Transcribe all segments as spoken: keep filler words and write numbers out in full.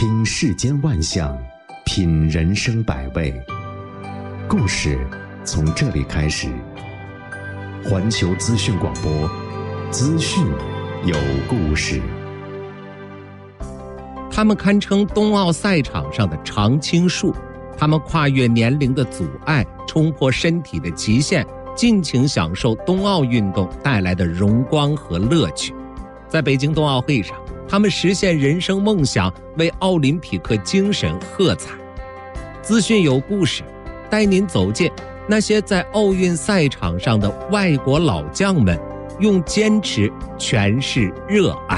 听世间万象，品人生百味。故事从这里开始。环球资讯广播，资讯有故事。 他们堪称冬奥赛场上的常青树，他们跨越年龄的阻碍，冲破身体的极限，尽情享受冬奥运动带来的荣光和乐趣。在北京冬奥会上，他们实现人生梦想，为奥林匹克精神喝彩。资讯有故事，带您走进那些在奥运赛场上的外国老将们，用坚持诠释热爱。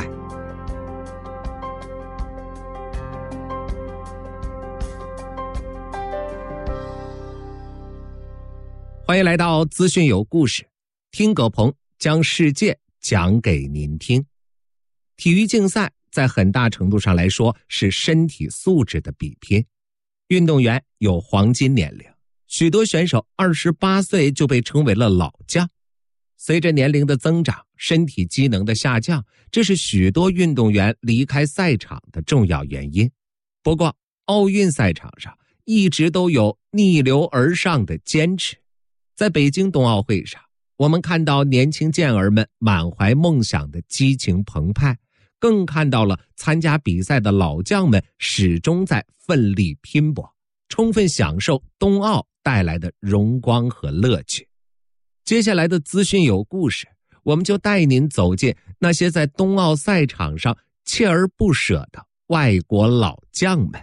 欢迎来到资讯有故事，听葛鹏将世界讲给您听。体育竞赛在很大程度上来说是身体素质的比拼，运动员有黄金年龄，许多选手二十八岁就被称为了老将。随着年龄的增长，身体机能的下降，这是许多运动员离开赛场的重要原因。不过，奥运赛场上一直都有逆流而上的坚持。在北京冬奥会上，我们看到年轻健儿们满怀梦想的激情澎湃，更看到了参加比赛的老将们始终在奋力拼搏，充分享受冬奥带来的荣光和乐趣。接下来的资讯有故事，我们就带您走进那些在冬奥赛场上锲而不舍的外国老将们。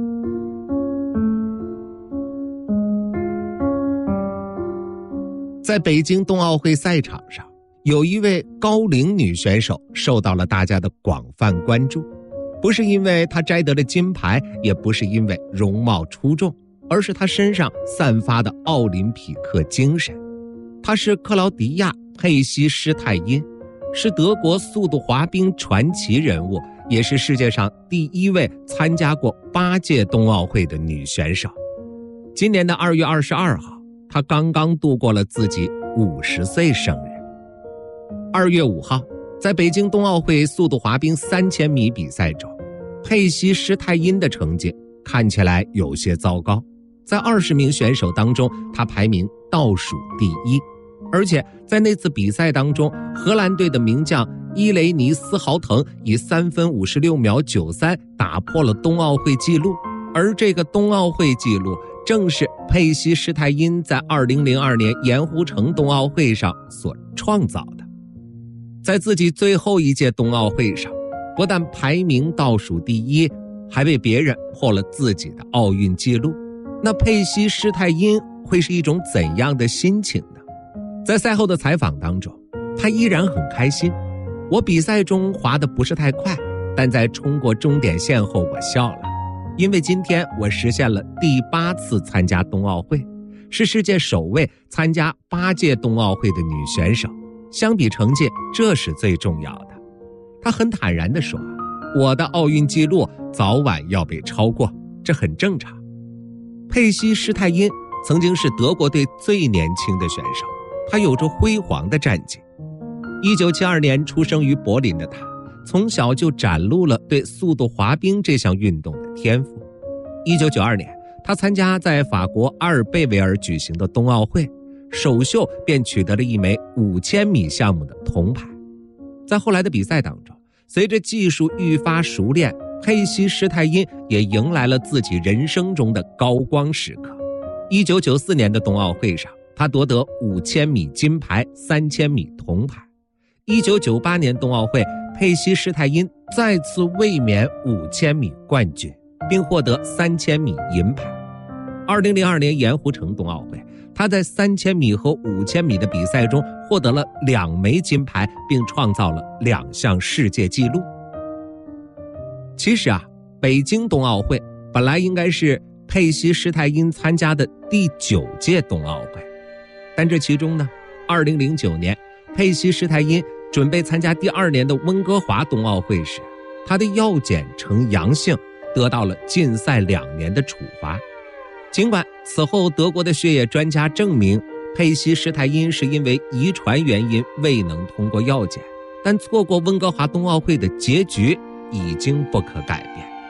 在北京冬奥会赛场上，有一位高龄女选手受到了大家的广泛关注，不是因为她摘得了金牌，也不是因为容貌出众，而是她身上散发的奥林匹克精神。她是克劳迪亚·佩西施泰因，是德国速度滑冰传奇人物，也是世界上第一位参加过八届冬奥会的女选手。今年的二月二十二号，她刚刚度过了自己五十岁生日。二月五号，在北京冬奥会速度滑冰三千米比赛中，佩西施泰因的成绩看起来有些糟糕。在二十名选手当中，她排名倒数第一。而且在那次比赛当中，荷兰队的名将伊雷尼斯豪腾以三分五十六秒九三打破了冬奥会纪录，而这个冬奥会纪录正是佩西施泰因在二零零二年盐湖城冬奥会上所创造的。在自己最后一届冬奥会上，不但排名倒数第一，还被别人破了自己的奥运纪录。那佩西施泰因会是一种怎样的心情呢？在赛后的采访当中，他依然很开心。我比赛中滑得不是太快，但在冲过终点线后我笑了，因为今天我实现了第八次参加冬奥会，是世界首位参加八届冬奥会的女选手。相比成绩，这是最重要的。他很坦然地说，我的奥运纪录早晚要被超过，这很正常。佩西施泰因曾经是德国队最年轻的选手，他有着辉煌的战绩。一九七二年出生于柏林的他，从小就展露了对速度滑冰这项运动的天赋。一九九二年，他参加在法国阿尔贝维尔举行的冬奥会，首秀便取得了一枚五千米项目的铜牌。在后来的比赛当中，随着技术愈发熟练，佩西施泰因也迎来了自己人生中的高光时刻。一九九四年的冬奥会上，他夺得五千米金牌、三千米铜牌。一九九八年冬奥会，佩西施泰因再次卫冕五千米冠军，并获得三千米银牌。二零零二年盐湖城冬奥会，他在三千米和五千米的比赛中获得了两枚金牌，并创造了两项世界纪录。其实啊，北京冬奥会本来应该是佩西施泰因参加的第九届冬奥会，但这其中呢，二零零九年佩西施泰因准备参加第二年的温哥华冬奥会时，他的药检呈阳性，得到了禁赛两年的处罚。尽管此后德国的血液专家证明佩西施泰因是因为遗传原因未能通过药检，但错过温哥华冬奥会的结局已经不可改变。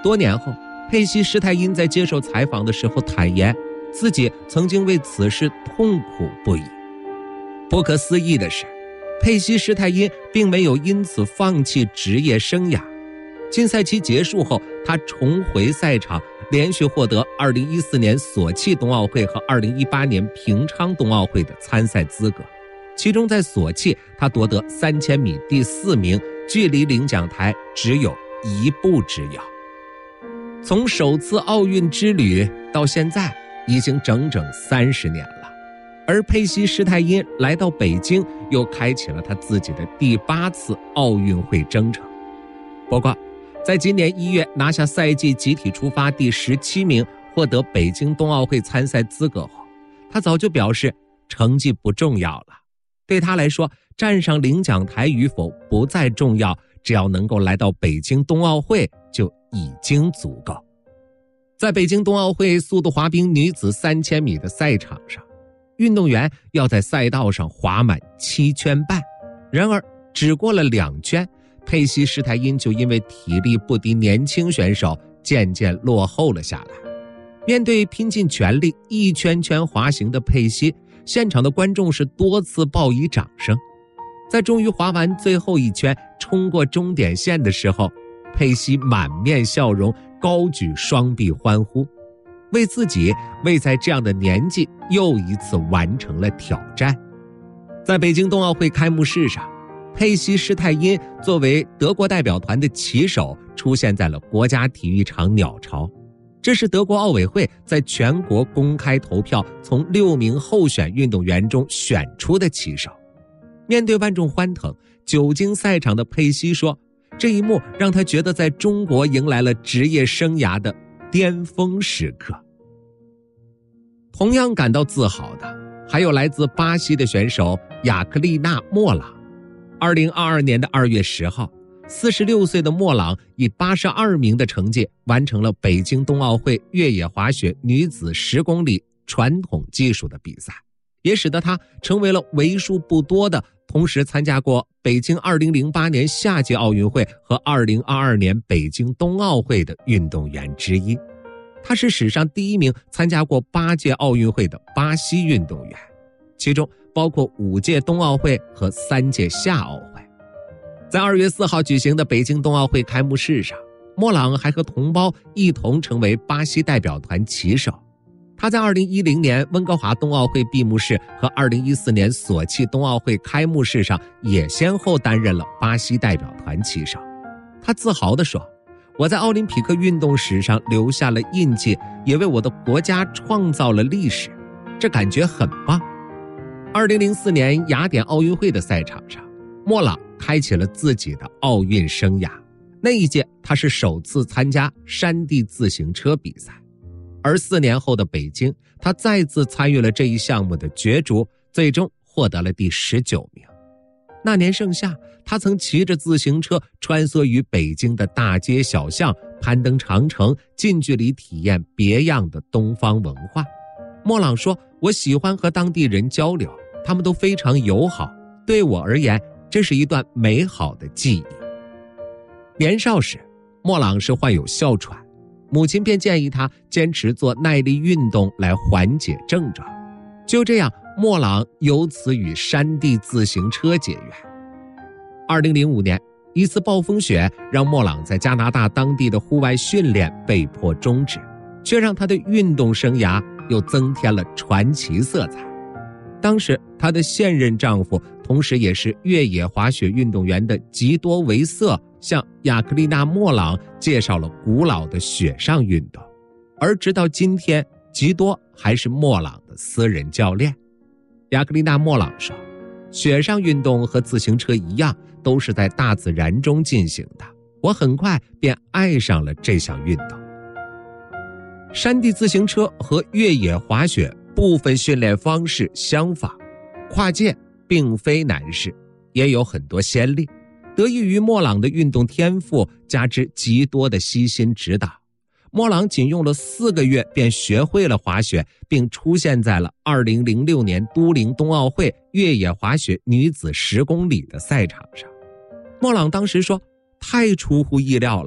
多年后，佩西施泰因在接受采访的时候坦言，自己曾经为此事痛苦不已。不可思议的是，佩西施泰因并没有因此放弃职业生涯。竞赛期结束后，他重回赛场，连续获得二零一四年索契冬奥会和二零一八年平昌冬奥会的参赛资格。其中在索契，他夺得三千米第四名，距离领奖台只有一步之遥。从首次奥运之旅到现在，已经整整三十年了。而佩西施泰因来到北京，又开启了他自己的第八次奥运会征程。不过，在今年一月拿下赛季集体出发第十七名，获得北京冬奥会参赛资格后，他早就表示成绩不重要了。对他来说，站上领奖台与否不再重要，只要能够来到北京冬奥会就已经足够。在北京冬奥会速度滑冰女子三千米的赛场上，运动员要在赛道上滑满七圈半，然而只过了两圈，佩西施泰因就因为体力不敌年轻选手，渐渐落后了下来。面对拼尽全力一圈圈滑行的佩西，现场的观众是多次报以掌声。在终于滑完最后一圈，冲过终点线的时候，佩西满面笑容，高举双臂欢呼，为自己为在这样的年纪又一次完成了挑战。在北京冬奥会开幕式上，佩西施泰因作为德国代表团的旗手出现在了国家体育场鸟巢。这是德国奥委会在全国公开投票从六名候选运动员中选出的旗手。面对万众欢腾，久经赛场的佩西说，这一幕让他觉得在中国迎来了职业生涯的巅峰时刻。同样感到自豪的还有来自巴西的选手雅克丽娜·莫朗。二零二二年的二月十号，四十六岁的莫朗以八十二名的成绩完成了北京冬奥会越野滑雪女子十公里传统技术的比赛，也使得她成为了为数不多的同时参加过北京二零零八年夏季奥运会和二零二二年北京冬奥会的运动员之一。她是史上第一名参加过八届奥运会的巴西运动员，其中包括五届冬奥会和三届夏奥会。在二月四号举行的北京冬奥会开幕式上，莫朗还和同胞一同成为巴西代表团旗手。他在二零一零年温哥华冬奥会闭幕式和二零一四年索契冬奥会开幕式上也先后担任了巴西代表团旗手。他自豪地说，我在奥林匹克运动史上留下了印记，也为我的国家创造了历史，这感觉很棒。二零零四年雅典奥运会的赛场上，莫朗开启了自己的奥运生涯。那一届他是首次参加山地自行车比赛，而四年后的北京，他再次参与了这一项目的角逐，最终获得了第十九名。那年盛夏，他曾骑着自行车穿梭于北京的大街小巷，攀登长城，近距离体验别样的东方文化。莫朗说，我喜欢和当地人交流，他们都非常友好，对我而言，这是一段美好的记忆。年少时，莫朗是患有哮喘，母亲便建议他坚持做耐力运动来缓解症状。就这样，莫朗由此与山地自行车结缘。二零零五年，一次暴风雪让莫朗在加拿大当地的户外训练被迫终止，却让他的运动生涯又增添了传奇色彩。当时她的现任丈夫，同时也是越野滑雪运动员的吉多维瑟，向雅克丽娜·莫朗介绍了古老的雪上运动，而直到今天，吉多还是莫朗的私人教练。雅克丽娜·莫朗说，雪上运动和自行车一样，都是在大自然中进行的，我很快便爱上了这项运动。山地自行车和越野滑雪部分训练方式相仿，跨界并非难事，也有很多先例。得益于莫朗的运动天赋，加之极多的悉心指导，莫朗仅用了四个月便学会了滑雪，并出现在了二零零六年都灵冬奥会越野滑雪女子十公里的赛场上。莫朗当时说，太出乎意料了，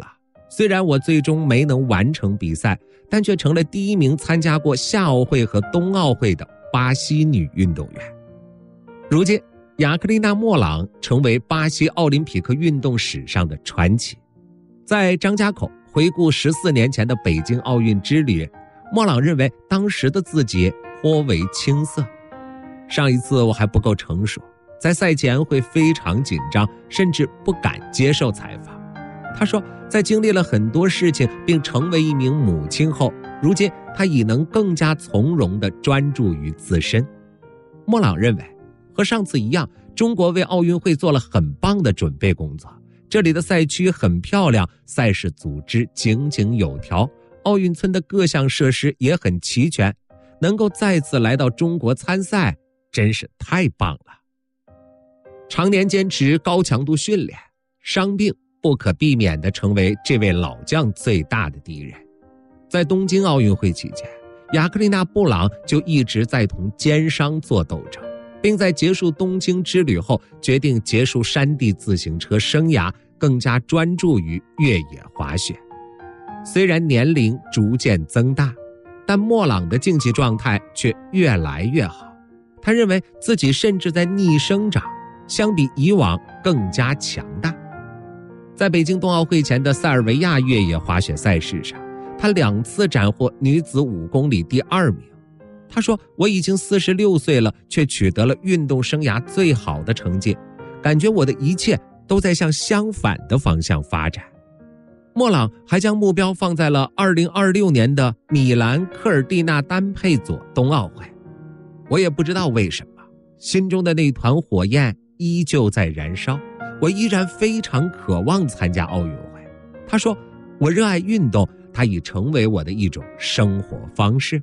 虽然我最终没能完成比赛，但却成了第一名参加过夏奥会和冬奥会的巴西女运动员。如今，亚克丽娜·莫朗成为巴西奥林匹克运动史上的传奇。在张家口回顾十四年前的北京奥运之旅，莫朗认为当时的自己颇为青涩。上一次我还不够成熟，在赛前会非常紧张，甚至不敢接受采访。他说，在经历了很多事情并成为一名母亲后，如今他已能更加从容地专注于自身。莫朗认为，和上次一样，中国为奥运会做了很棒的准备工作，这里的赛区很漂亮，赛事组织井井有条，奥运村的各项设施也很齐全，能够再次来到中国参赛，真是太棒了。常年坚持高强度训练，伤病不可避免地成为这位老将最大的敌人。在东京奥运会期间，亚克丽娜·布朗就一直在同肩伤做斗争，并在结束东京之旅后决定结束山地自行车生涯，更加专注于越野滑雪。虽然年龄逐渐增大，但莫朗的竞技状态却越来越好。他认为自己甚至在逆生长，相比以往更加强大。在北京冬奥会前的塞尔维亚越野滑雪赛事上，他两次斩获女子五公里第二名。他说，我已经四十六岁了，却取得了运动生涯最好的成绩，感觉我的一切都在向相反的方向发展。莫朗还将目标放在了二零二六年的米兰科尔蒂纳单配佐冬奥会。我也不知道为什么，心中的那团火焰依旧在燃烧，我依然非常渴望参加奥运会。他说，我热爱运动，它已成为我的一种生活方式。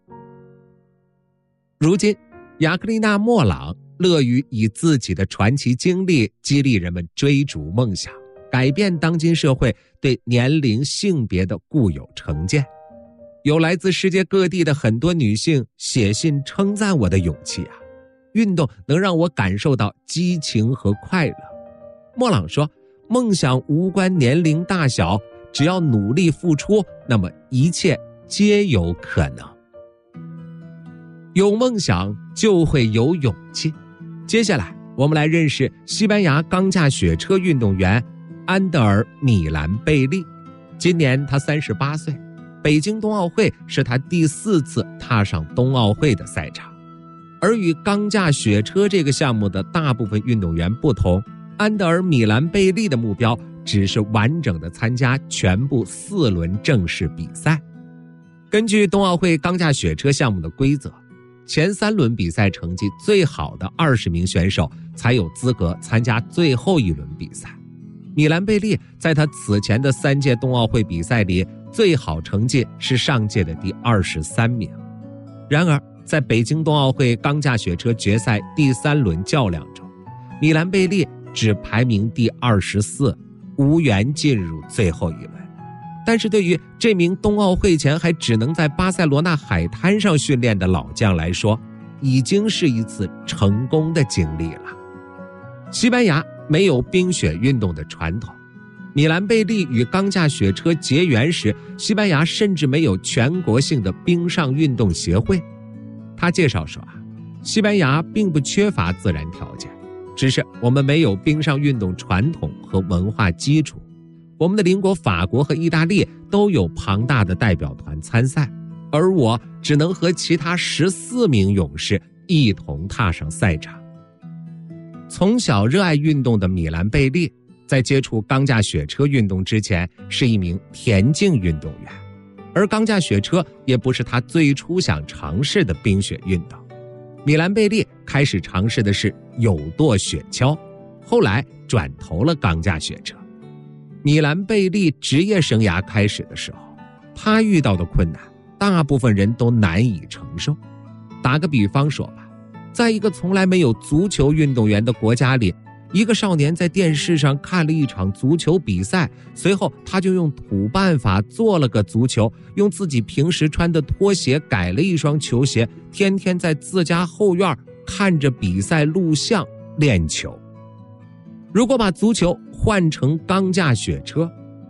如今，亚克丽娜·莫朗乐于以自己的传奇经历激励人们追逐梦想，改变当今社会对年龄性别的固有成见。有来自世界各地的很多女性写信称赞我的勇气啊！运动能让我感受到激情和快乐。莫朗说，梦想无关年龄大小，只要努力付出，那么一切皆有可能。有梦想就会有勇气。接下来我们来认识西班牙钢架雪车运动员安德尔·米兰贝利。今年他三十八岁，北京冬奥会是他第四次踏上冬奥会的赛场。而与钢架雪车这个项目的大部分运动员不同，安德尔·米兰贝利的目标只是完整的参加全部四轮正式比赛。根据冬奥会钢架雪车项目的规则，前三轮比赛成绩最好的二十名选手才有资格参加最后一轮比赛。米兰贝利在他此前的三届冬奥会比赛里，最好成绩是上届的第二十三名。然而，在北京冬奥会钢架雪车决赛第三轮较量中，米兰贝利只排名第二十四，无缘进入最后一轮。但是对于这名冬奥会前还只能在巴塞罗那海滩上训练的老将来说，已经是一次成功的经历了。西班牙没有冰雪运动的传统，米兰贝利与钢架雪车结缘时，西班牙甚至没有全国性的冰上运动协会。他介绍说啊，西班牙并不缺乏自然条件，只是我们没有冰上运动传统和文化基础。我们的邻国法国和意大利都有庞大的代表团参赛，而我只能和其他十四名勇士一同踏上赛场。从小热爱运动的米兰贝利，在接触钢架雪车运动之前是一名田径运动员，而钢架雪车也不是他最初想尝试的冰雪运动。米兰贝利开始尝试的是有舵雪橇，后来转投了钢架雪车。米兰贝利职业生涯开始的时候，他遇到的困难大部分人都难以承受。打个比方说吧，在一个从来没有足球运动员的国家里，一个少年在电视上看了一场足球比赛，随后他就用土办法做了个足球，用自己平时穿的拖鞋改了一双球鞋，天天在自家后院看着比赛录像练球。如果把足球换成钢架雪车，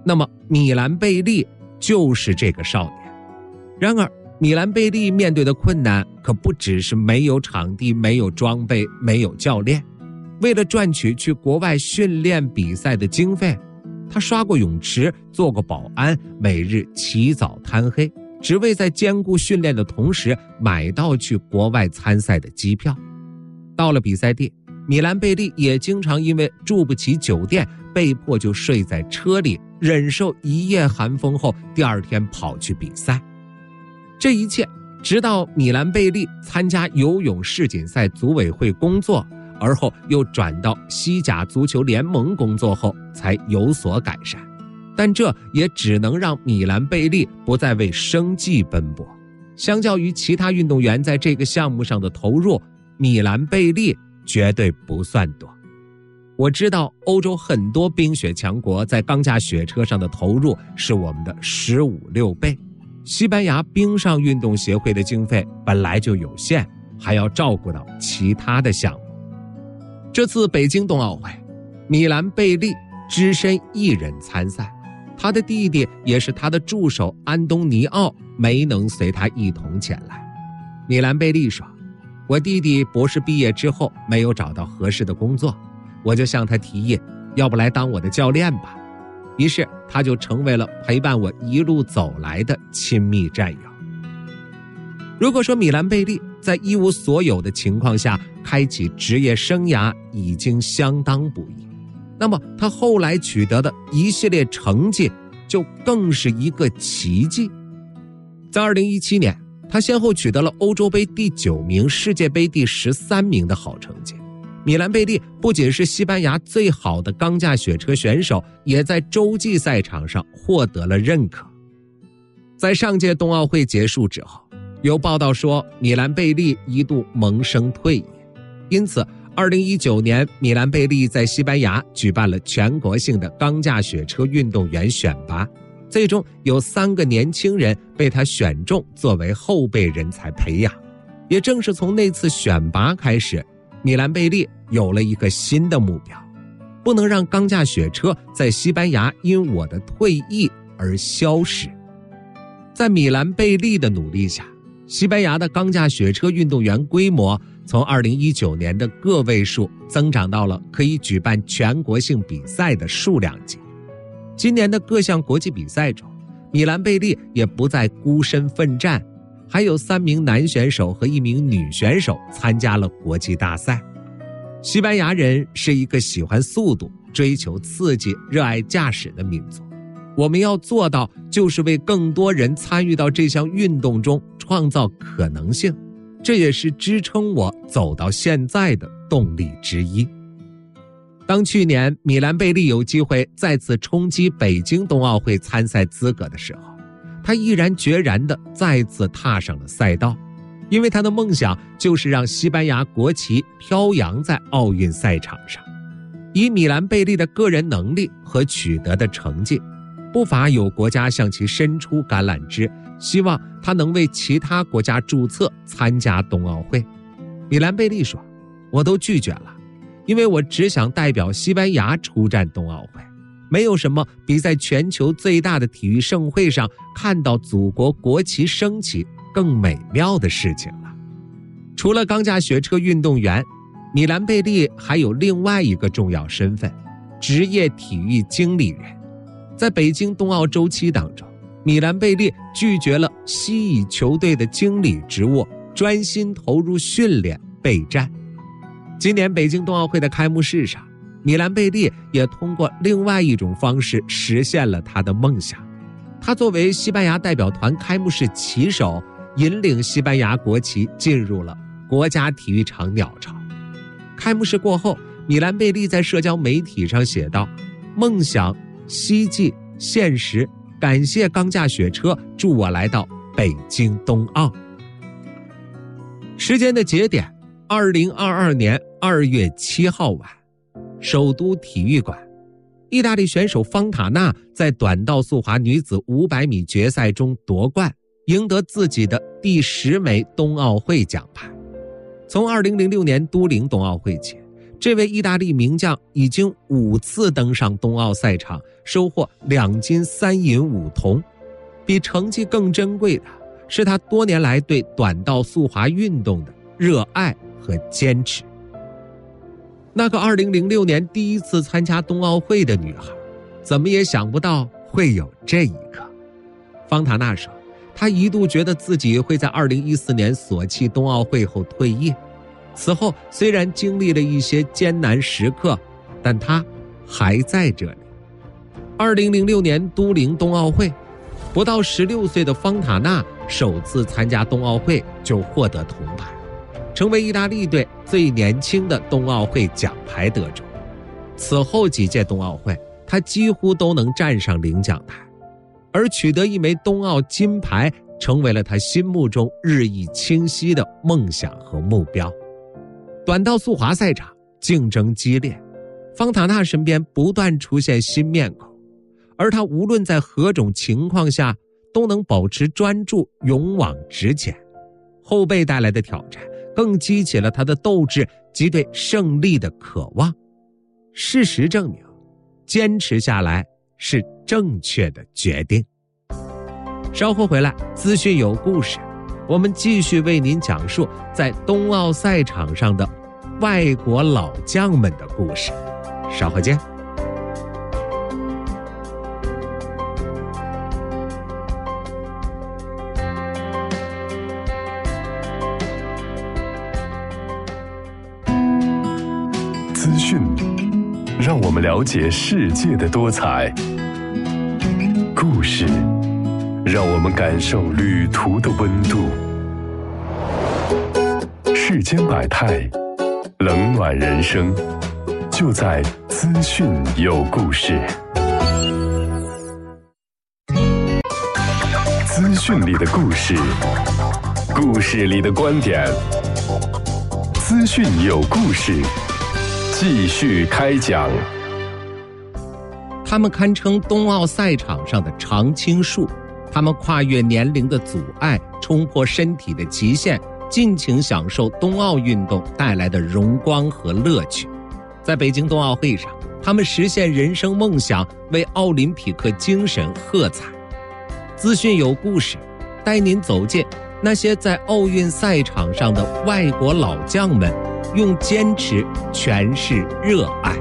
那么米兰贝利就是这个少年。然而米兰贝利面对的困难可不只是没有场地、没有装备、没有教练。为了赚取去国外训练比赛的经费，他刷过泳池，做过保安，每日起早贪黑，只为在兼顾训练的同时买到去国外参赛的机票。到了比赛地，米兰贝利也经常因为住不起酒店，被迫就睡在车里，忍受一夜寒风后，第二天跑去比赛。这一切直到米兰贝利参加游泳世锦赛组委会工作，而后又转到西甲足球联盟工作后才有所改善。但这也只能让米兰贝利不再为生计奔波。相较于其他运动员在这个项目上的投入，米兰贝利绝对不算多。我知道欧洲很多冰雪强国在钢架雪车上的投入是我们的十五六倍。西班牙冰上运动协会的经费本来就有限，还要照顾到其他的项目。这次北京冬奥会，米兰贝利只身一人参赛，他的弟弟也是他的助手安东尼奥没能随他一同前来。米兰贝利说，我弟弟博士毕业之后没有找到合适的工作，我就向他提议，要不来当我的教练吧。于是他就成为了陪伴我一路走来的亲密战友。如果说米兰贝利在一无所有的情况下开启职业生涯已经相当不易，那么他后来取得的一系列成绩就更是一个奇迹。在二零一七年，他先后取得了欧洲杯第九名、世界杯第十三名的好成绩。米兰贝利不仅是西班牙最好的钢架雪车选手，也在洲际赛场上获得了认可。在上届冬奥会结束之后，有报道说米兰贝利一度萌生退役，因此二零一九年米兰贝利在西班牙举办了全国性的钢架雪车运动员选拔，最终有三个年轻人被他选中作为后备人才培养。也正是从那次选拔开始，米兰贝利有了一个新的目标，不能让钢架雪车在西班牙因我的退役而消失。在米兰贝利的努力下，西班牙的钢架雪车运动员规模从二零一九年的个位数增长到了可以举办全国性比赛的数量级。今年的各项国际比赛中，米兰贝利也不再孤身奋战，还有三名男选手和一名女选手参加了国际大赛。西班牙人是一个喜欢速度、追求刺激、热爱驾驶的民族。我们要做到，就是为更多人参与到这项运动中创造可能性，这也是支撑我走到现在的动力之一。当去年米兰贝利有机会再次冲击北京冬奥会参赛资格的时候，他毅然决然地再次踏上了赛道，因为他的梦想就是让西班牙国旗飘扬在奥运赛场上。以米兰贝利的个人能力和取得的成绩，不乏有国家向其伸出橄榄枝，希望他能为其他国家注册参加冬奥会。米兰贝利说，我都拒绝了，因为我只想代表西班牙出战冬奥会，没有什么比在全球最大的体育盛会上看到祖国国旗升起更美妙的事情了。除了钢架雪车运动员，米兰贝利还有另外一个重要身份，职业体育经理人。在北京冬奥周期当中，米兰贝利拒绝了西乙球队的经理职务，专心投入训练备战。今年北京冬奥会的开幕式上，米兰贝利也通过另外一种方式实现了他的梦想。他作为西班牙代表团开幕式旗手，引领西班牙国旗进入了国家体育场鸟巢。开幕式过后，米兰贝利在社交媒体上写道，梦想希冀现实，感谢钢架雪车助我来到北京冬奥。时间的节点二零二二年二月七号晚，首都体育馆，意大利选手方塔纳在短道速滑女子五百米决赛中夺冠，赢得自己的第十枚冬奥会奖牌。从二零零六年都灵冬奥会起， 这位意大利名将已经五次登上冬奥赛场，收获两金三银五铜。比成绩更珍贵的是他多年来对短道速滑运动的热爱和坚持。那个二零零六年第一次参加冬奥会的女孩，怎么也想不到会有这一刻。方塔纳说，她一度觉得自己会在二零一四年索契冬奥会后退役。此后虽然经历了一些艰难时刻，但她还在这里。二零零六年都灵冬奥会，不到十六岁的方塔纳首次参加冬奥会就获得铜牌，成为意大利队最年轻的冬奥会奖牌得主。此后几届冬奥会，他几乎都能站上领奖台，而取得一枚冬奥金牌成为了他心目中日益清晰的梦想和目标。短道速滑赛场竞争激烈，方塔纳身边不断出现新面孔，而他无论在何种情况下都能保持专注，勇往直前。后辈带来的挑战更激起了他的斗志及对胜利的渴望。事实证明，坚持下来是正确的决定。稍后回来，资讯有故事，我们继续为您讲述在冬奥赛场上的外国老将们的故事。稍后见。 资讯让我们了解世界的多彩，故事让我们感受旅途的温度。世间百态，冷暖人生，就在资讯有故事。资讯里的故事，故事里的观点。资讯有故事，继续开讲。 他们堪称冬奥赛场上的常青树，他们跨越年龄的阻碍，冲破身体的极限，尽情享受冬奥运动带来的荣光和乐趣。在北京冬奥会上，他们实现人生梦想，为奥林匹克精神喝彩。资讯有故事，带您走进那些在奥运赛场上的外国老将们，用坚持诠释热爱。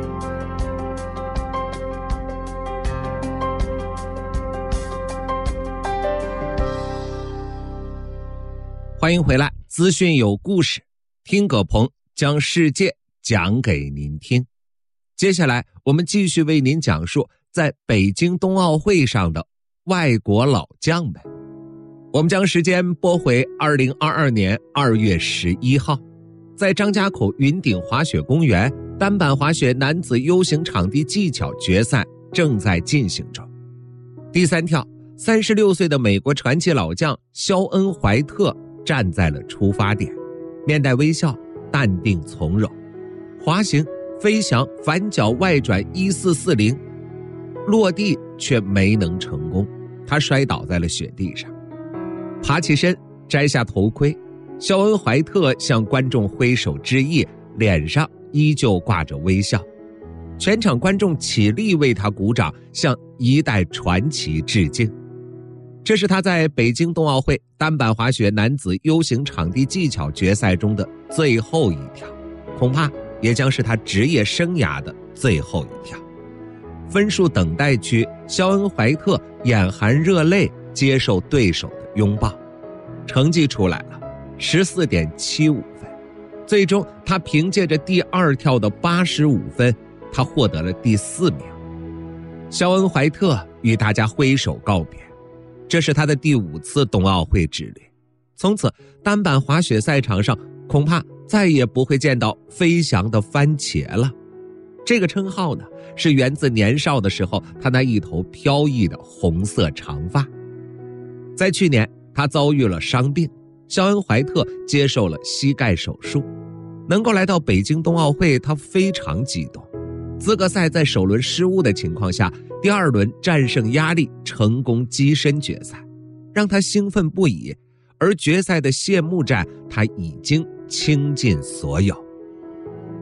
欢迎回来，资讯有故事，听葛鹏将世界讲给您听。接下来我们继续为您讲述在北京冬奥会上的外国老将们。我们将时间拨回二零二二年二月十一号，在张家口云顶滑雪公园，单板滑雪男子 U 型场地技巧决赛正在进行中。第三跳，三十六岁的美国传奇老将肖恩·怀特站在了出发点，面带微笑，淡定从容。滑行、飞翔、反脚外转一四四零，落地却没能成功，他摔倒在了雪地上。爬起身，摘下头盔，肖恩·怀特向观众挥手致意，脸上依旧挂着微笑。全场观众起立为他鼓掌，向一代传奇致敬。这是他在北京冬奥会单板滑雪男子 U 型场地技巧决赛中的最后一跳，恐怕也将是他职业生涯的最后一跳。分数等待区，肖恩·怀特眼含热泪接受对手的拥抱。成绩出来了， 十四点七五分。最终他凭借着第二跳的八十五分，他获得了第四名。肖恩·怀特与大家挥手告别，这是他的第五次冬奥会之旅。从此，单板滑雪赛场上恐怕再也不会见到飞翔的番茄了。这个称号呢，是源自年少的时候他那一头飘逸的红色长发。在去年，他遭遇了伤病，肖恩·怀特接受了膝盖手术。能够来到北京冬奥会，他非常激动。资格赛在首轮失误的情况下，第二轮战胜压力，成功跻身决赛，让他兴奋不已。而决赛的谢幕战，他已经倾尽所有。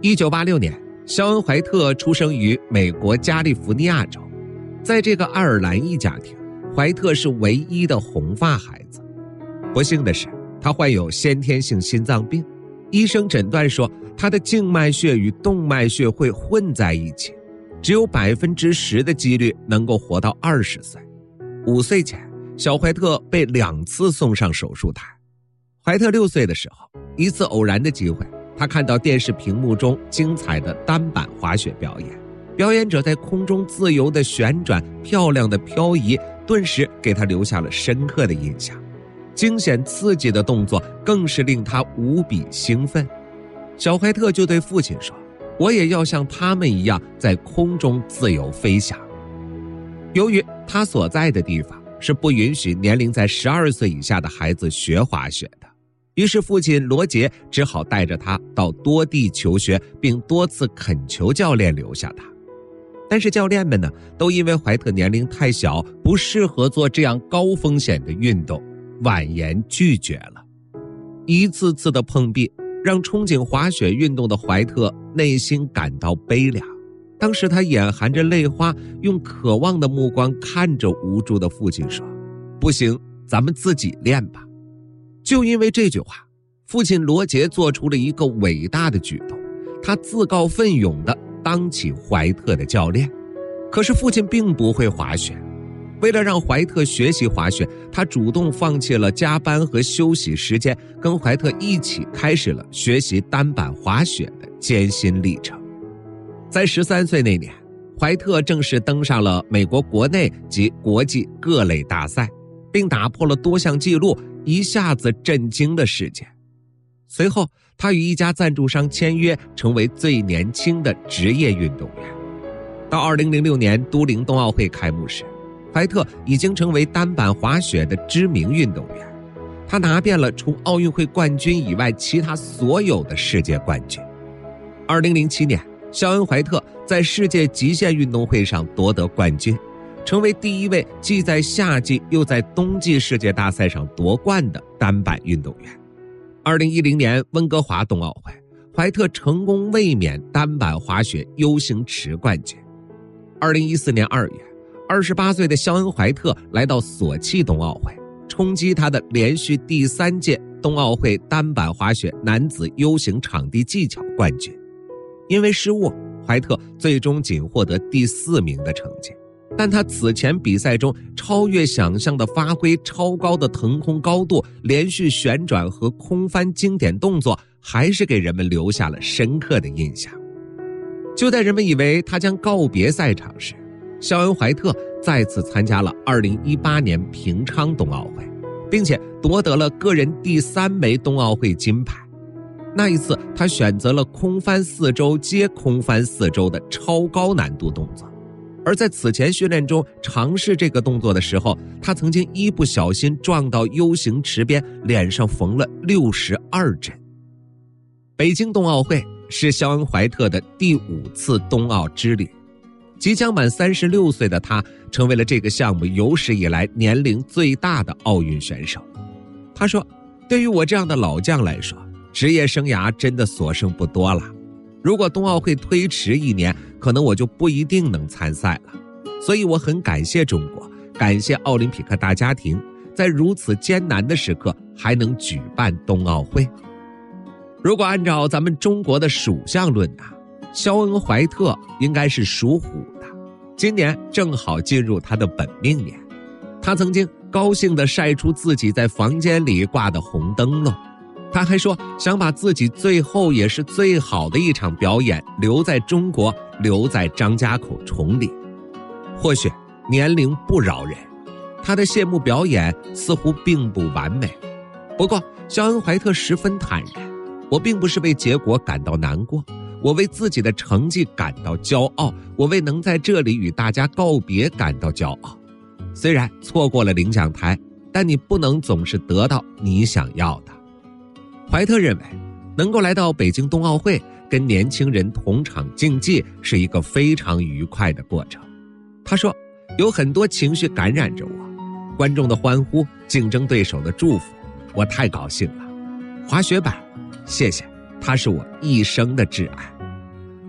一九八六年，肖恩·怀特出生于美国加利福尼亚州。在这个爱尔兰裔家庭，怀特是唯一的红发孩子。不幸的是，他患有先天性心脏病，医生诊断说他的静脉血与动脉血会混在一起，只有百分之十的几率能够活到二十岁。五岁前，小怀特被两次送上手术台。怀特六岁的时候，一次偶然的机会，他看到电视屏幕中精彩的单板滑雪表演，表演者在空中自由的旋转，漂亮的漂移，顿时给他留下了深刻的印象。惊险刺激的动作更是令他无比兴奋。小怀特就对父亲说，我也要像他们一样在空中自由飞翔。由于他所在的地方是不允许年龄在十二岁以下的孩子学滑雪的，于是父亲罗杰只好带着他到多地求学，并多次恳求教练留下他。但是教练们呢，都因为怀特年龄太小，不适合做这样高风险的运动，婉言拒绝了。一次次的碰壁让憧憬滑雪运动的怀特内心感到悲凉。当时他眼含着泪花，用渴望的目光看着无助的父亲说，不行，咱们自己练吧。就因为这句话，父亲罗杰做出了一个伟大的举动，他自告奋勇地当起怀特的教练。可是父亲并不会滑雪，为了让怀特学习滑雪，他主动放弃了加班和休息时间，跟怀特一起开始了学习单板滑雪的艰辛历程。在十三岁那年，怀特正式登上了美国国内及国际各类大赛，并打破了多项纪录，一下子震惊了世界。随后，他与一家赞助商签约，成为最年轻的职业运动员。到二零零六年都灵冬奥会开幕时，怀特已经成为单板滑雪的知名运动员，他拿遍了除奥运会冠军以外其他所有的世界冠军。二零零七年，肖恩·怀特在世界极限运动会上夺得冠军，成为第一位既在夏季又在冬季世界大赛上夺冠的单板运动员。二零一零年温哥华冬奥会，怀特成功卫冕单板滑雪 U 型池冠军。二零一四年二月，二十八岁的肖恩·怀特来到索契冬奥会，冲击他的连续第三届冬奥会单板滑雪男子 U 型场地技巧冠军。因为失误，怀特最终仅获得第四名的成绩，但他此前比赛中超越想象的发挥，超高的腾空高度、连续旋转和空翻经典动作，还是给人们留下了深刻的印象。就在人们以为他将告别赛场时，肖恩·怀特再次参加了二零一八年平昌冬奥会，并且夺得了个人第三枚冬奥会金牌。那一次，他选择了空翻四周接空翻四周的超高难度动作，而在此前训练中尝试这个动作的时候，他曾经一不小心撞到 U 型池边，脸上缝了六十二针。北京冬奥会是肖恩·怀特的第五次冬奥之旅，即将满三十六岁的他成为了这个项目有史以来年龄最大的奥运选手。他说，对于我这样的老将来说，职业生涯真的所剩不多了。如果冬奥会推迟一年，可能我就不一定能参赛了。所以我很感谢中国，感谢奥林匹克大家庭，在如此艰难的时刻还能举办冬奥会。如果按照咱们中国的属相论啊，肖恩·怀特应该是属虎的，今年正好进入他的本命年。他曾经高兴地晒出自己在房间里挂的红灯笼，他还说想把自己最后也是最好的一场表演留在中国，留在张家口崇礼。或许年龄不饶人，他的谢幕表演似乎并不完美。不过肖恩·怀特十分坦然，我并不是为结果感到难过，我为自己的成绩感到骄傲，我为能在这里与大家告别感到骄傲。虽然错过了领奖台，但你不能总是得到你想要的。怀特认为，能够来到北京冬奥会，跟年轻人同场竞技是一个非常愉快的过程。他说，有很多情绪感染着我，观众的欢呼，竞争对手的祝福，我太高兴了。滑雪板，谢谢，它是我一生的挚爱。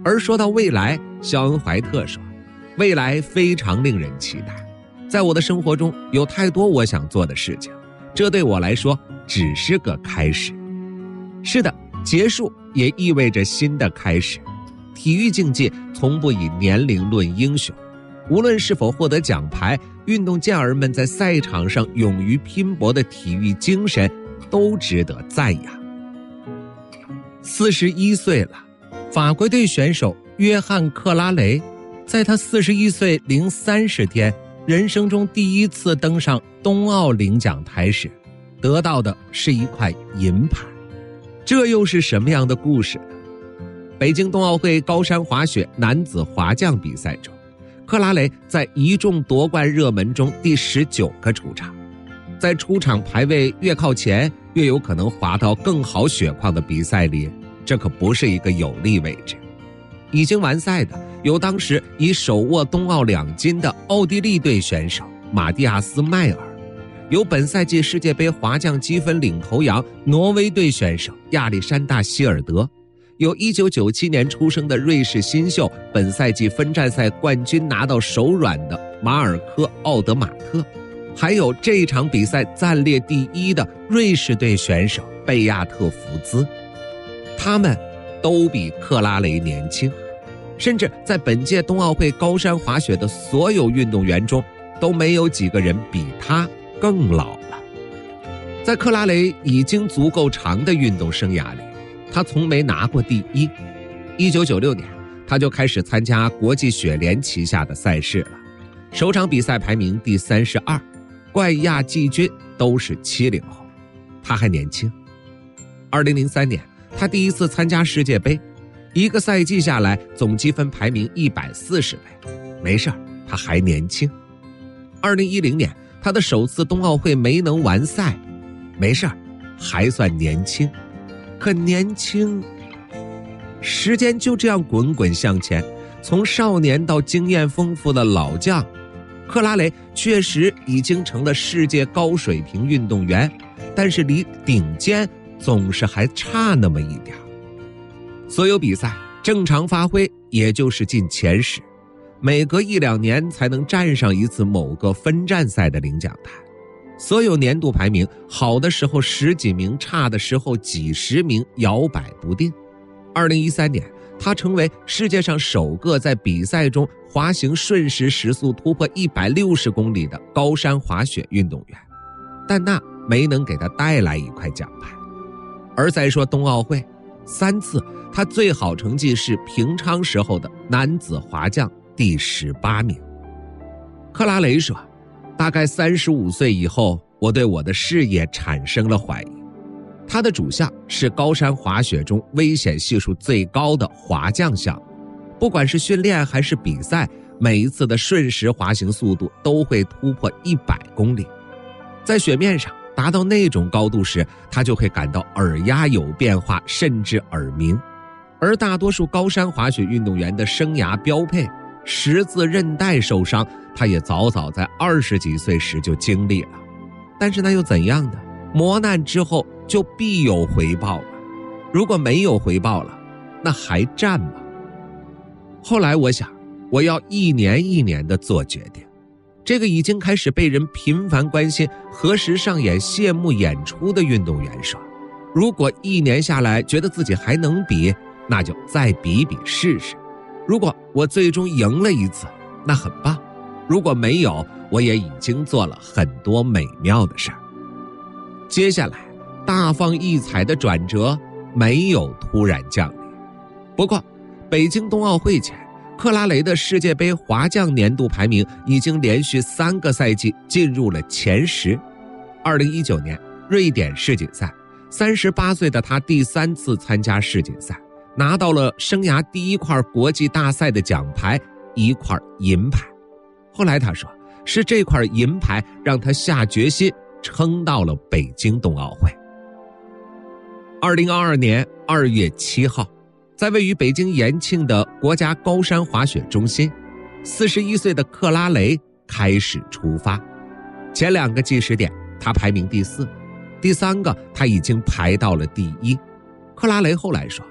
而说到未来，肖恩·怀特说，未来非常令人期待，在我的生活中有太多我想做的事情，这对我来说只是个开始。是的，结束也意味着新的开始。体育竞技从不以年龄论英雄，无论是否获得奖牌，运动健儿们在赛场上勇于拼搏的体育精神都值得赞扬。四十一岁了，法国队选手约翰·克拉雷在他四十一岁零三十天人生中第一次登上冬奥领奖台时，得到的是一块银牌。这又是什么样的故事呢？北京冬奥会高山滑雪男子滑降比赛中，克拉雷在一众夺冠热门中第十九个出场。在出场排位越靠前越有可能滑到更好雪况的比赛里，这可不是一个有利位置。已经完赛的有当时已手握冬奥两金的奥地利队选手马蒂亚斯·迈尔，有本赛季世界杯滑降积分领头羊挪威队选手亚历山大·希尔德，有一九九七年出生的瑞士新秀，本赛季分站赛冠军拿到手软的马尔科·奥德马特，还有这场比赛暂列第一的瑞士队选手贝亚特·福兹。他们都比克拉雷年轻，甚至在本届冬奥会高山滑雪的所有运动员中，都没有几个人比他更老了。在克拉雷已经足够长的运动生涯里，他从没拿过第一。一九九六年，他就开始参加国际雪联旗下的赛事了，首场比赛排名第三十二，冠亚季军都是七零后，他还年轻。二零零三年，他第一次参加世界杯，一个赛季下来总积分排名一百四十位，没事，他还年轻。二零一零年，他的首次冬奥会没能完赛，没事，还算年轻。可年轻，时间就这样滚滚向前，从少年到经验丰富的老将，克拉雷确实已经成了世界高水平运动员，但是离顶尖总是还差那么一点。所有比赛正常发挥也就是进前十，每隔一两年才能站上一次某个分站赛的领奖台。所有年度排名，好的时候十几名，差的时候几十名，摇摆不定。二零一三年，他成为世界上首个在比赛中滑行瞬时时速突破一百六十公里的高山滑雪运动员，但那没能给他带来一块奖牌。而再说冬奥会，三次他最好成绩是平昌时候的男子滑降第十八名。克拉雷说，大概三十五岁以后，我对我的事业产生了怀疑。他的主项是高山滑雪中危险系数最高的滑降项目，不管是训练还是比赛，每一次的瞬时滑行速度都会突破一百公里。在雪面上达到那种高度时，他就会感到耳压有变化，甚至耳鸣。而大多数高山滑雪运动员的生涯标配十字韧带受伤，他也早早在二十几岁时就经历了。但是那又怎样呢？磨难之后就必有回报了，如果没有回报了，那还战吗？后来我想，我要一年一年的做决定。这个已经开始被人频繁关心何时上演谢幕演出的运动员说，如果一年下来觉得自己还能比，那就再比比试试。如果我最终赢了一次，那很棒，如果没有，我也已经做了很多美妙的事儿。接下来大放异彩的转折没有突然降临。不过北京冬奥会前，克拉雷的世界杯滑降年度排名已经连续三个赛季进入了前十。二零一九年瑞典世锦赛，三十八岁的他第三次参加世锦赛，拿到了生涯第一块国际大赛的奖牌，一块银牌。后来他说，是这块银牌让他下决心撑到了北京冬奥会。二零二二年二月七号，在位于北京延庆的国家高山滑雪中心，四十一岁的克拉雷开始出发。前两个计时点他排名第四，第三个他已经排到了第一。克拉雷后来说，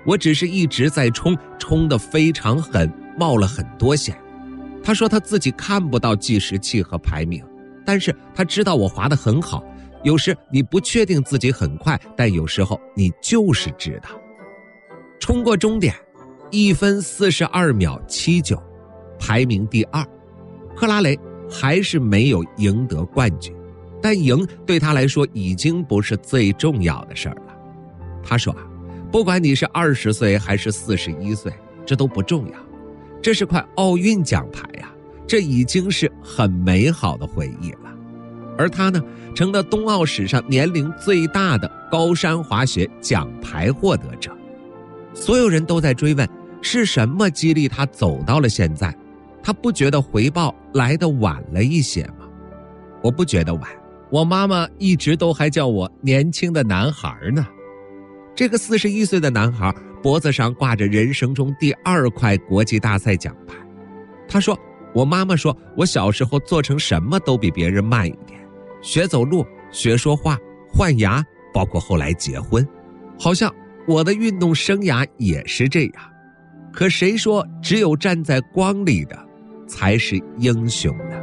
我只是一直在冲，冲得非常狠，冒了很多险。他说他自己看不到计时器和排名，但是他知道我滑得很好，有时你不确定自己很快，但有时候你就是知道。冲过终点，一分四十二秒七九，排名第二。克拉雷还是没有赢得冠军，但赢对他来说已经不是最重要的事儿了。他说啊，不管你是二十岁还是四十一岁，这都不重要，这是块奥运奖牌呀、啊，这已经是很美好的回忆了。而他呢，成了冬奥史上年龄最大的高山滑雪奖牌获得者。所有人都在追问，是什么激励他走到了现在？他不觉得回报来得晚了一些吗？我不觉得晚，我妈妈一直都还叫我年轻的男孩呢。这个四十一岁的男孩脖子上挂着人生中第二块国际大赛奖牌。他说，我妈妈说我小时候做成什么都比别人慢一点，学走路，学说话，换牙，包括后来结婚，好像我的运动生涯也是这样。可谁说只有站在光里的才是英雄呢？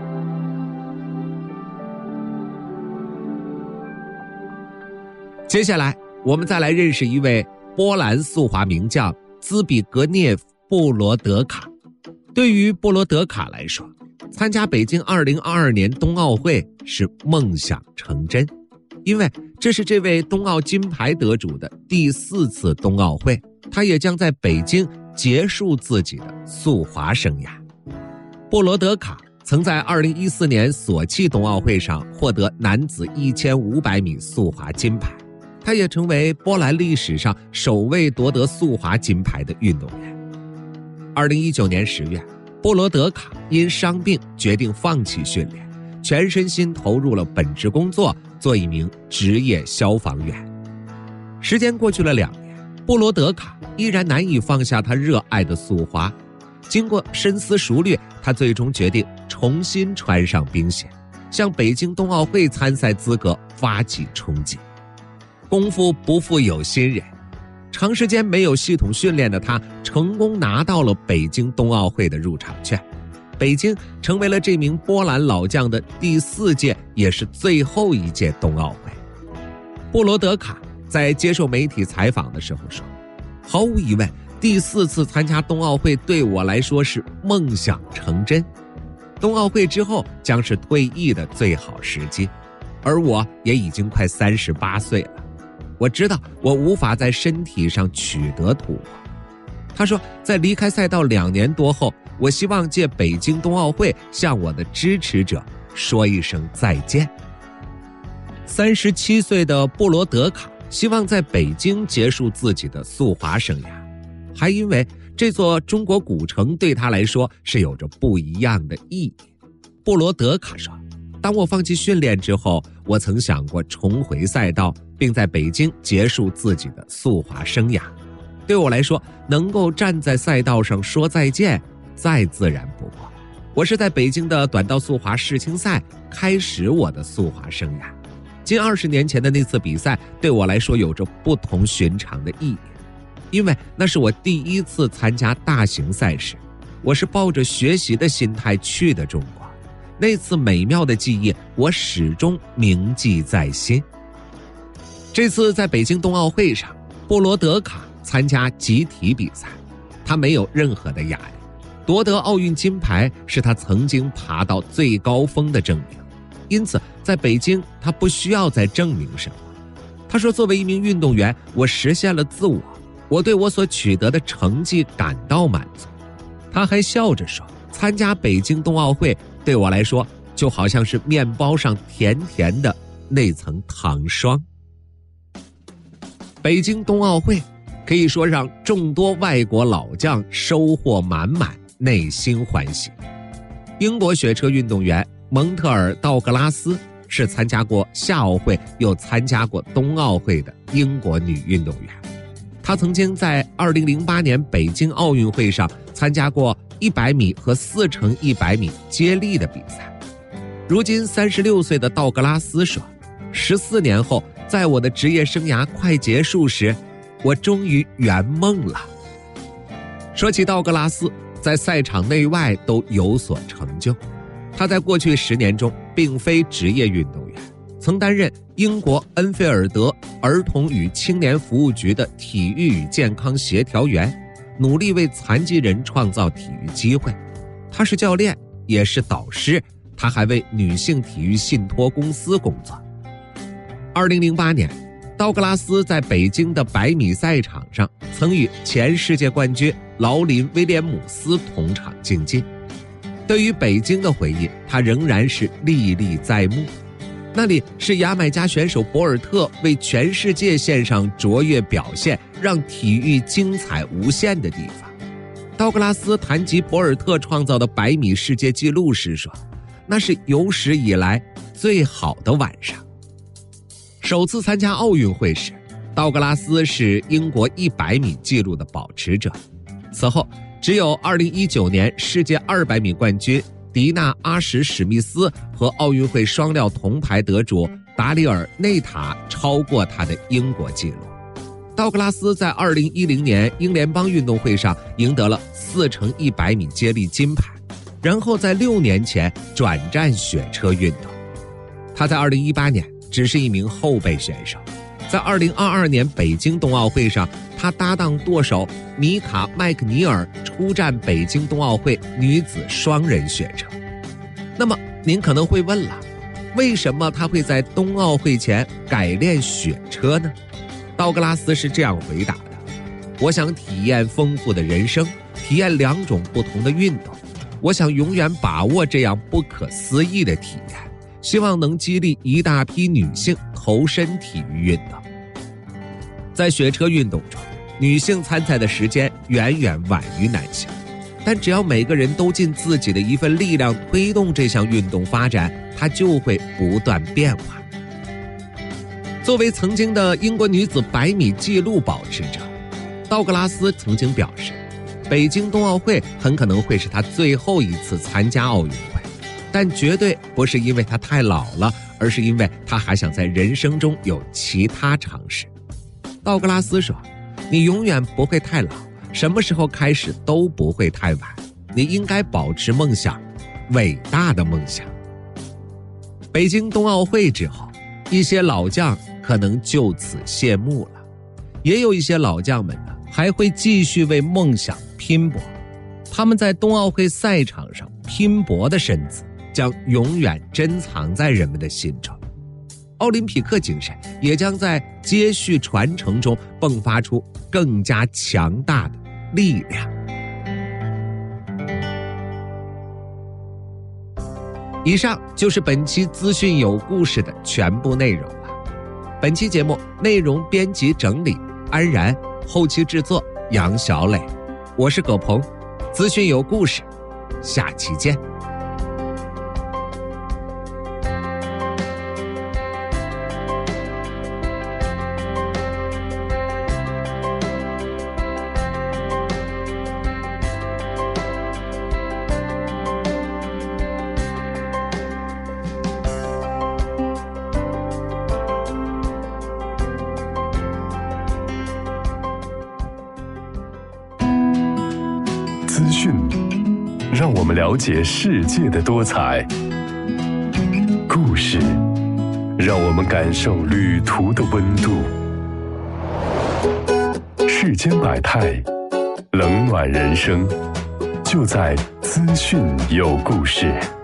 接下来我们再来认识一位波兰速滑名将兹比格涅夫·布罗德卡。对于布罗德卡来说，参加北京二零二二年冬奥会是梦想成真，因为这是这位冬奥金牌得主的第四次冬奥会，他也将在北京结束自己的速滑生涯。布罗德卡曾在二零一四年索契冬奥会上获得男子一千五百米速滑金牌，他也成为波兰历史上首位夺得速滑金牌的运动员。二零一九年十月，布罗德卡因伤病决定放弃训练，全身心投入了本职工作，做一名职业消防员。时间过去了两年，布罗德卡依然难以放下他热爱的速滑。经过深思熟虑，他最终决定重新穿上冰鞋，向北京冬奥会参赛资格发起冲击。功夫不负有心人，长时间没有系统训练的他成功拿到了北京冬奥会的入场券。北京成为了这名波兰老将的第四届也是最后一届冬奥会。布罗德卡在接受媒体采访的时候说，毫无疑问，第四次参加冬奥会对我来说是梦想成真。冬奥会之后将是退役的最好时机，而我也已经快三十八岁了。我知道我无法在身体上取得突破。他说，在离开赛道两年多后，我希望借北京冬奥会向我的支持者说一声再见。三十七岁的布罗德卡希望在北京结束自己的速滑生涯，还因为这座中国古城对他来说是有着不一样的意义。布罗德卡说，当我放弃训练之后，我曾想过重回赛道，并在北京结束自己的速滑生涯。对我来说，能够站在赛道上说再见，再自然不过。我是在北京的短道速滑世青赛开始我的速滑生涯。近二十年前的那次比赛对我来说有着不同寻常的意义，因为那是我第一次参加大型赛事，我是抱着学习的心态去的中国。那次美妙的记忆我始终铭记在心。这次在北京冬奥会上，布罗德卡参加集体比赛，他没有任何的压力，夺得奥运金牌是他曾经爬到最高峰的证明，因此在北京他不需要再证明什么。他说，作为一名运动员，我实现了自我，我对我所取得的成绩感到满足。他还笑着说，参加北京冬奥会对我来说就好像是面包上甜甜的那层糖霜。北京冬奥会可以说让众多外国老将收获满满，内心欢喜。英国雪车运动员蒙特尔·道格拉斯是参加过夏奥会又参加过冬奥会的英国女运动员。她曾经在二零零八年北京奥运会上参加过一百米和四乘一百米接力的比赛。如今三十六岁的道格拉斯说，十四年后，在我的职业生涯快结束时， 我终于圆梦了。说起道格拉斯，在赛场内外都有所成就。他在过去十年中并非职业运动员，曾担任英国恩菲尔德儿童与青年服务局的体育与健康协调员，努力为残疾人创造体育机会。他是教练，也是导师，他还为女性体育信托公司工作。二零零八年，道格拉斯在北京的百米赛场上曾与前世界冠军劳林·威廉姆斯同场竞技。对于北京的回忆，他仍然是历历在目。那里是牙买加选手博尔特为全世界献上卓越表现，让体育精彩无限的地方。道格拉斯谈及博尔特创造的百米世界纪录时说，那是有史以来最好的晚上。首次参加奥运会时，道格拉斯是英国一百米纪录的保持者。此后只有二零一九年世界二百米冠军迪娜·阿什史密斯和奥运会双料铜牌得主达里尔·内塔超过他的英国纪录。道格拉斯在二零一零年英联邦运动会上赢得了四乘一百米接力金牌，然后在六年前转战雪车运动。他在二零一八年只是一名后备选手，在二零二二年北京冬奥会上，他搭档舵手米卡·麦克尼尔出战北京冬奥会女子双人雪车。那么您可能会问了，为什么他会在冬奥会前改练雪车呢？道格拉斯是这样回答的：我想体验丰富的人生，体验两种不同的运动，我想永远把握这样不可思议的体验，希望能激励一大批女性投身体育运动。在雪车运动中，女性参赛的时间远远晚于男性，但只要每个人都尽自己的一份力量推动这项运动发展，它就会不断变化。作为曾经的英国女子百米纪录保持者，道格拉斯曾经表示，北京冬奥会很可能会是他最后一次参加奥运会，但绝对不是因为他太老了，而是因为他还想在人生中有其他尝试。道格拉斯说，你永远不会太老，什么时候开始都不会太晚，你应该保持梦想，伟大的梦想。北京冬奥会之后，一些老将可能就此谢幕了，也有一些老将们呢，还会继续为梦想拼搏。他们在冬奥会赛场上拼搏的身子将永远珍藏在人们的心中，奥林匹克精神也将在接续传承中迸发出更加强大的力量。以上就是本期资讯有故事的全部内容了。本期节目内容编辑整理安然，后期制作杨小磊，我是葛鹏，资讯有故事，下期见。 资讯让我们了解世界的多彩，故事让我们感受旅途的温度。世间百态，冷暖人生，就在资讯有故事。